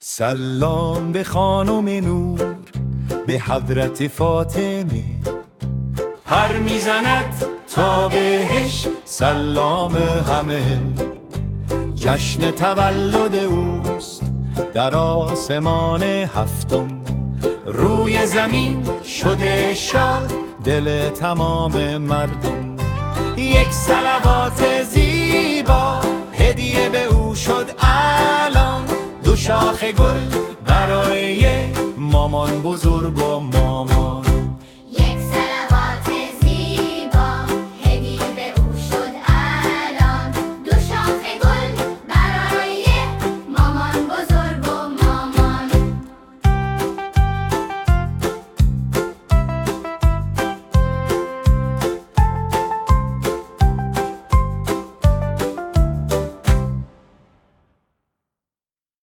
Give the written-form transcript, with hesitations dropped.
سلام به خانم نور، به حضرت فاطمه، پر میزند تا بهش سلام همه. جشن تولد اوست در آسمان هفتم، روی زمین شده شاد دل تمام مردم. یک صلوات زیبا هدیه به او شد الان، دو شاخ گل برای مامان بزرگ و مامان.